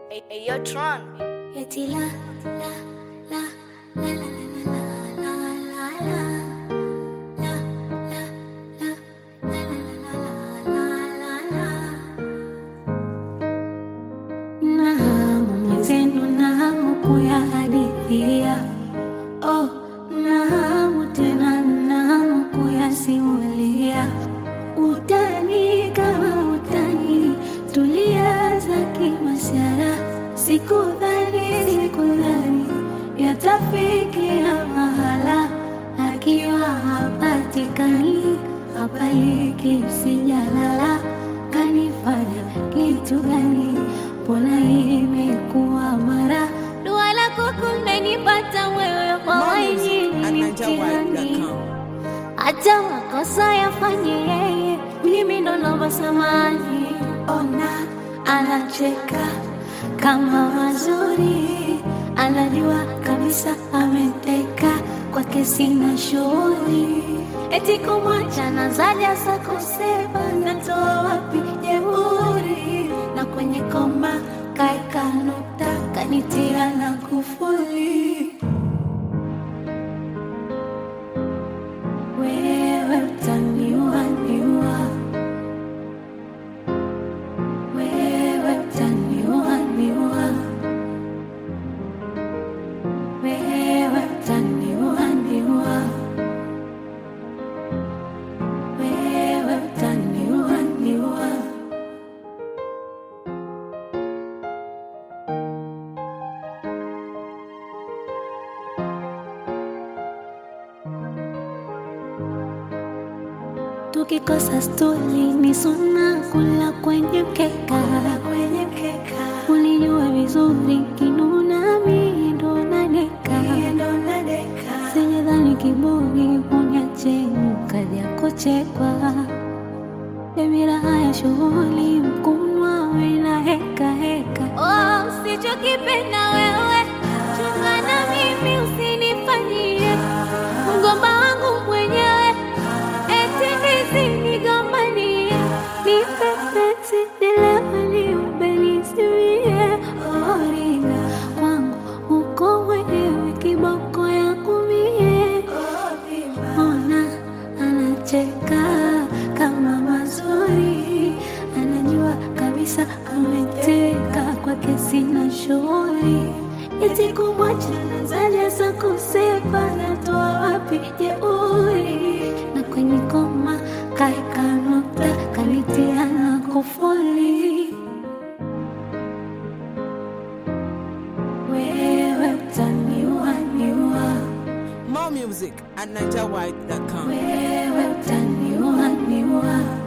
Hey, yo, Tron. Eti la la la la la la la la la la nahamu mwenzenu, nahamu kuyahadithia. Oh, nahamu tena, nahamu kuyasimulia. Utani kama utani, tulianza kimasyara. Sikudhani yatafikia mahala, akiwa hapatikani, hapaliki sijalala. Kanifanya kitu gani? Mbona imekuwa mara? Dua lako kumenipata wewe, kwa wenyewe mitihani. Hata makosa yafanye yeye, mimi ndo naomba samahani. Ona anacheka kama mazuri, anajua kabisa ameteka, kwake sina shughuli. Eti kumwacha nazaja sa kusema, natoa wapi jeuri? Na kwenye koma kaeka nukta, kanitia na kufuli. Wewe utaniua, niua. Wewe utaniua, niua. Wewe utaniua, niua. Wewe utaniua, niua. Tukikosa stuli ni suna, kula kwenye mkeka. Ulijua vizuri kinuna, mimi ndo nadeka. Sijadhani kiburi uniache ukaja kuchekwa. Baby raha ya shughuli, mkunwa wena heka heka. Oh, usichokipenda wewe, chunga na mimi usinifanyie. Mgomba wangu mwenyewe, eti nisinigombanie. Nipepeti nilewani ubenisiwie. Oh, ringa kwangu uko mwenyewe, kiboko ya kumie. Ona anacheka kama mazuri, anajua kabisa ameteka, kwake sina shughuli. Eti kumwacha nazaja sa kusema, natoa wapi jeuri? Na kwenye koma kaeka nukta, kanitia na kufuli. Wewe utaniua, niua. More music at NigerWide.com. Wewe utaniua, niua.